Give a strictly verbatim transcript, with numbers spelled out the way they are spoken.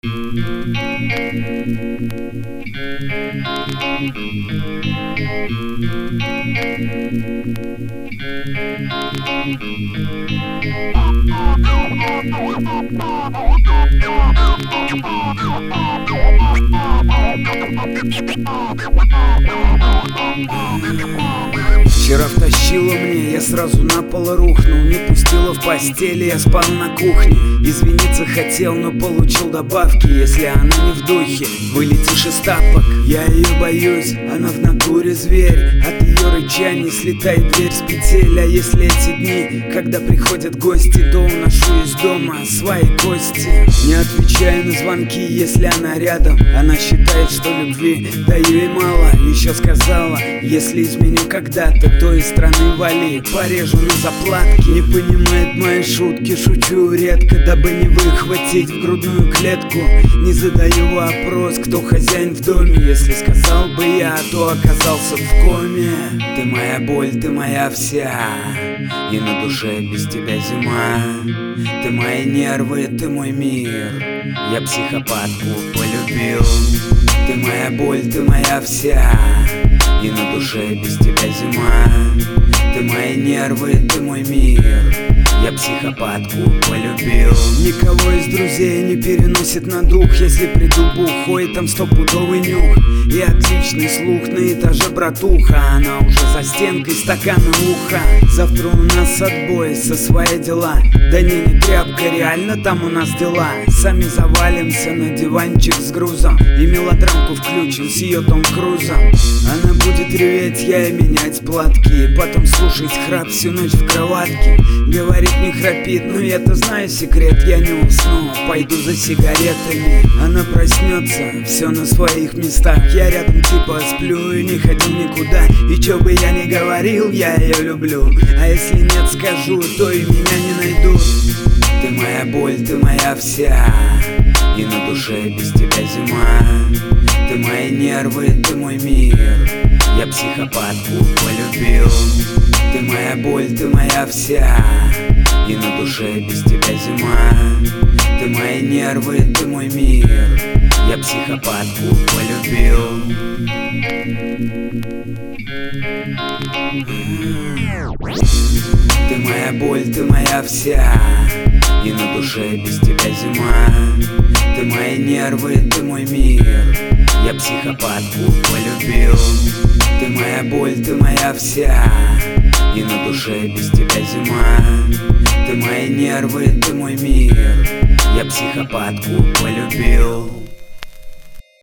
Вчера втащила мне, я сразу на пол рухнул. Не пустила в постели, я спал на кухне. Извиниться хотел, но получил добавки. Если она не в духе, вылетишь из тапок. Я ее боюсь, она в натуре зверь. От ее рычания слетает дверь с петель. А если эти дни, когда приходят гости, то уношу из дома свои кости. Не отвечаю на звонки, если она рядом. Она считает, что любви даю ей мало. Еще сказала, если изменю когда-то, то из страны вали, порежу на заплатки. Не понимает мои шутки, шучу редко, дабы не выхватить в грудную клетку. Не задаю вопрос, кто хозяин в доме. Если сказал бы я, то оказался в коме. Ты моя боль, ты моя вся, и на душе без тебя зима. Ты мои нервы, ты мой мир, я психопатку полюбил. Ты моя боль, ты моя вся, и на душе без тебя зима. Ты мои нервы, ты мой мир, я психопатку полюбил. Никого из друзей не переносит на дух. Если приду бухой, там стопудовый нюх и отличный слух. На этаже братуха, она уже за стенкой, стакан и ухо. Завтра у нас отбой, со свои дела. Да не, не тряпка, реально там у нас дела. Сами завалимся на диванчик с грузом и мелодрамку включим с ее Том Крузом. Она будет реветь, я и менять платки, потом слушать храп всю ночь в кроватке. Говорит, не храпит, но я-то знаю секрет. Я не усну, пойду за сигаретами. Она проснется, все на своих местах. Я рядом типа сплю и не ходил никуда. И чё бы я ни говорил, я ее люблю. А если нет, скажу, то и меня не найдут. Ты моя боль, ты моя вся, и на душе без тебя зима. Ты мои нервы, ты мой мир, я психопатку полюбил. Ты моя боль, ты моя вся, и на душе без тебя зима. Ты мои нервы, ты мой мир, я психопатку полюбил. Ты моя боль, ты моя вся, и на душе без тебя зима. Ты мои нервы, ты мой мир, я психопатку полюбил. Ты моя боль, ты моя вся, и на душе без тебя зима. Ты мои нервы, ты мой мир, я психопатку полюбил.